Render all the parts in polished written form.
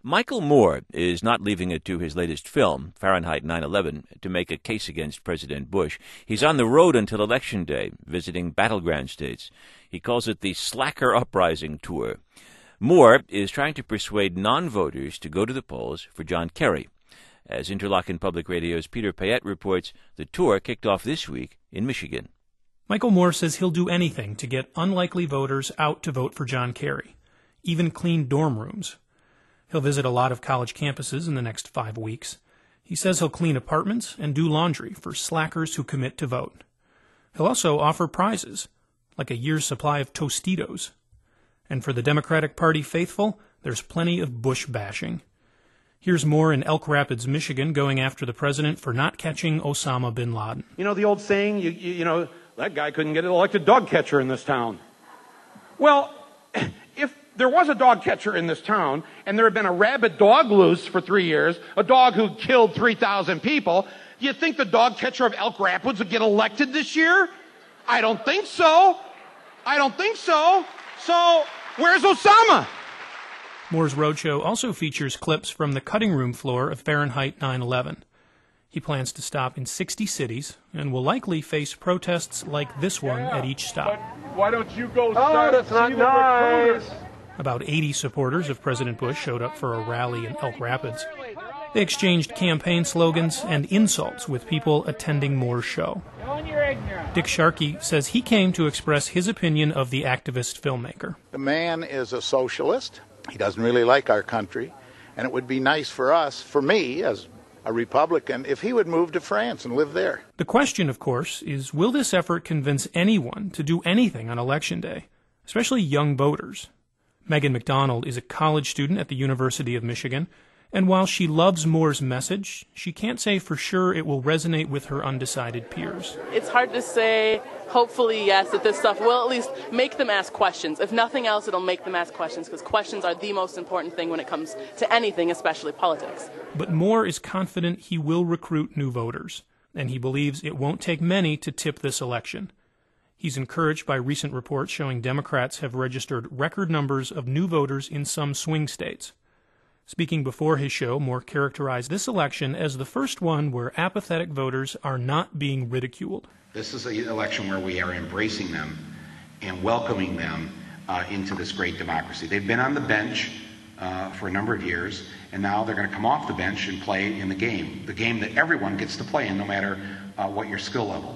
Michael Moore is not leaving it to his latest film, Fahrenheit 9/11, to make a case against President Bush. He's on the road until Election Day, visiting battleground states. He calls it the Slacker Uprising Tour. Moore is trying to persuade non-voters to go to the polls for John Kerry. As Interlochen Public Radio's Peter Payette reports, the tour kicked off this week in Michigan. Michael Moore says he'll do anything to get unlikely voters out to vote for John Kerry, even clean dorm rooms. He'll visit a lot of college campuses in the next 5 weeks. He says he'll clean apartments and do laundry for slackers who commit to vote. He'll also offer prizes, like a year's supply of Tostitos. And for the Democratic Party faithful, there's plenty of Bush bashing. Here's Moore in Elk Rapids, Michigan, going after the president for not catching Osama bin Laden. You know the old saying, you know, that guy couldn't get an elected dog catcher in this town. Well, if there was a dog catcher in this town, and there had been a rabid dog loose for 3 years, a dog who killed 3,000 people, do you think the dog catcher of Elk Rapids would get elected this year? I don't think so. So, where's Osama? Moore's roadshow also features clips from the cutting room floor of Fahrenheit 9/11. He plans to stop in 60 cities and will likely face protests like this one at each stop. But why don't you go start that's not nice. About 80 supporters of President Bush showed up for a rally in Elk Rapids. They exchanged campaign slogans and insults with people attending Moore's show. Dick Sharkey says he came to express his opinion of the activist filmmaker. The man is a socialist. He doesn't really like our country. And it would be nice for us, for me, as a Republican, if he would move to France and live there. The question, of course, is will this effort convince anyone to do anything on Election Day, especially young voters? Megan McDonald is a college student at the University of Michigan, and while she loves Moore's message, she can't say for sure it will resonate with her undecided peers. It's hard to say, hopefully, yes, that this stuff will at least make them ask questions. If nothing else, it'll make them ask questions, because questions are the most important thing when it comes to anything, especially politics. But Moore is confident he will recruit new voters, and he believes it won't take many to tip this election. He's encouraged by recent reports showing Democrats have registered record numbers of new voters in some swing states. Speaking before his show, Moore characterized this election as the first one where apathetic voters are not being ridiculed. This is an election where we are embracing them and welcoming them into this great democracy. They've been on the bench for a number of years, and now they're going to come off the bench and play in the game that everyone gets to play in, no matter what your skill level.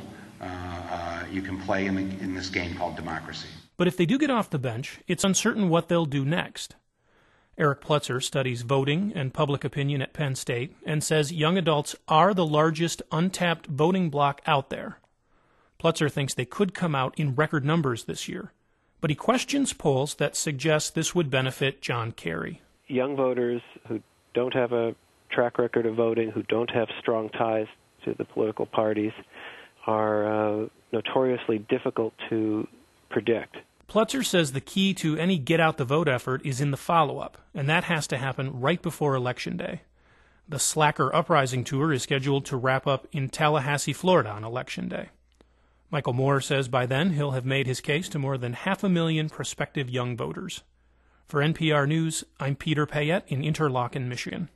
You can play in this game called democracy. But if they do get off the bench, it's uncertain what they'll do next. Eric Plutzer studies voting and public opinion at Penn State and says young adults are the largest untapped voting bloc out there. Plutzer thinks they could come out in record numbers this year, but he questions polls that suggest this would benefit John Kerry. Young voters who don't have a track record of voting, who don't have strong ties to the political parties, are notoriously difficult to predict. Plutzer says the key to any get-out-the-vote effort is in the follow-up, and that has to happen right before Election Day. The Slacker Uprising Tour is scheduled to wrap up in Tallahassee, Florida on Election Day. Michael Moore says by then he'll have made his case to more than 500,000 prospective young voters. For NPR News, I'm Peter Payette in Interlochen, Michigan.